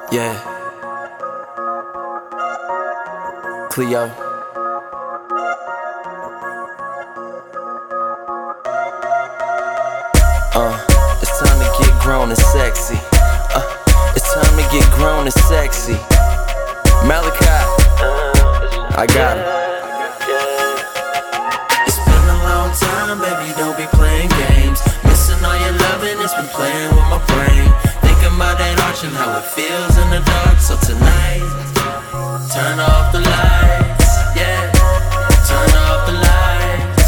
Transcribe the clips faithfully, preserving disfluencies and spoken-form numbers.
Yeah. Cleo. Uh, it's time to get grown and sexy. Uh, it's time to get grown and sexy. Malachi, I got him. It's been a long time, baby, don't be playing games. Missing all your loving, it's been playing with my brain. Thinking about that arch and how it feels in the dark. So tonight, turn off the lights, yeah. Turn off the lights.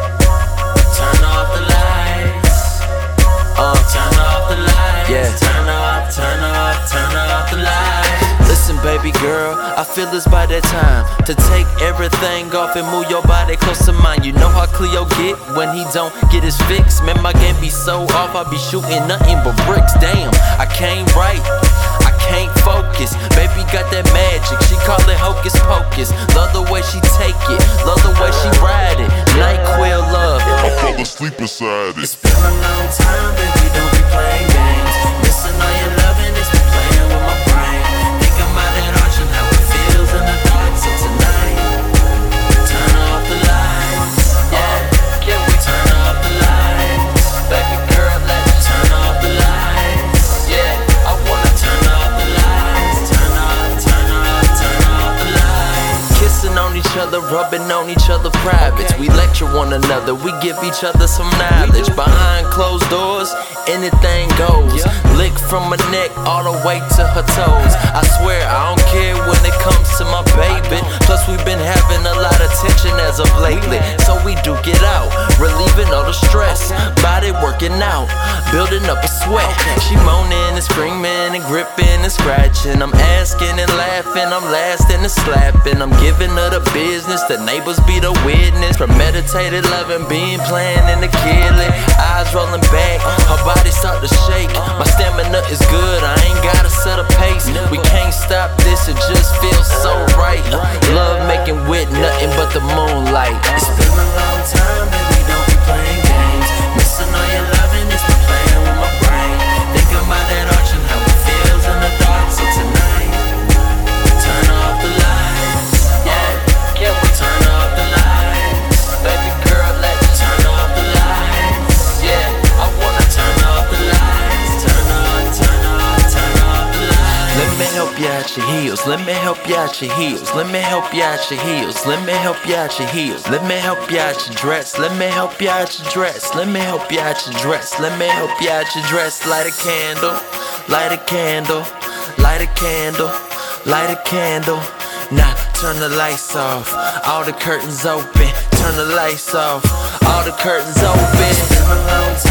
Turn off the lights. Uh, Turn off the lights. Yeah. Turn off, turn off, turn off the lights. Listen, baby girl, I feel it's by that time to take everything off and move your body close to mine. You know how Cleo get when he don't get his fix. Man, my game be so off, I be shooting nothing but bricks. Damn, I can't write, I can't focus. Baby got that magic, she call it hocus pocus. Love the way she take it, love the way she ride it. NyQuil love, I fall asleep inside it. It's been a long time, baby, don't be playing games. Missing all your loving, it's been playing with my brain. Thinking about that arch and how it feels in the dark. So tonight, turn off the lights, yeah. Can we turn off the lights? Baby girl, let's turn off the lights, yeah. I wanna turn off the lights. Turn off, turn off, turn off the lights. kissing on each other, rubbing on each other privates. We lecture one another, we give each other some knowledge. Behind closed doors, anything goes. Lick from her neck all the way to her toes. I swear I don't care when it comes to my baby. Plus we've been having a lot of tension as of lately, so we do get out, relieving all the stress. Body working out, building up a sweat. She moaning and screaming and gripping and scratching. I'm asking and laughing, I'm lasting and slapping. I'm giving her the business, the neighbors be the witness. Premeditated loving, being planning to kill it. Eyes rolling back, her body start to shake. My stamina is good, I ain't gotta set a pace. We can't stop this, it just feels so right. Love making with nothing but the moonlight. It's been a long time, baby, don't be playing games. Missing all your loving, it's been playing with my brain. Thinking about that arch and how it feels in the dark. So tonight, turn off the lights, yeah. Can we turn off the lights? Baby girl, let's turn off the lights, yeah. I wanna turn off the lights. Turn off, turn off, turn off the lights. Let me help you out your heels. Let me help you out your heels. Let me help you out your heels. Let me help you out your heels. Let me help you out your dress. Let me help you out your dress. Let me help you out your dress. Let me help you out your dress. Light a candle. Light a candle. Light a candle. Light a candle. Now turn the lights off. All the curtains open. Turn the lights off. All the curtains open. It's been a long time.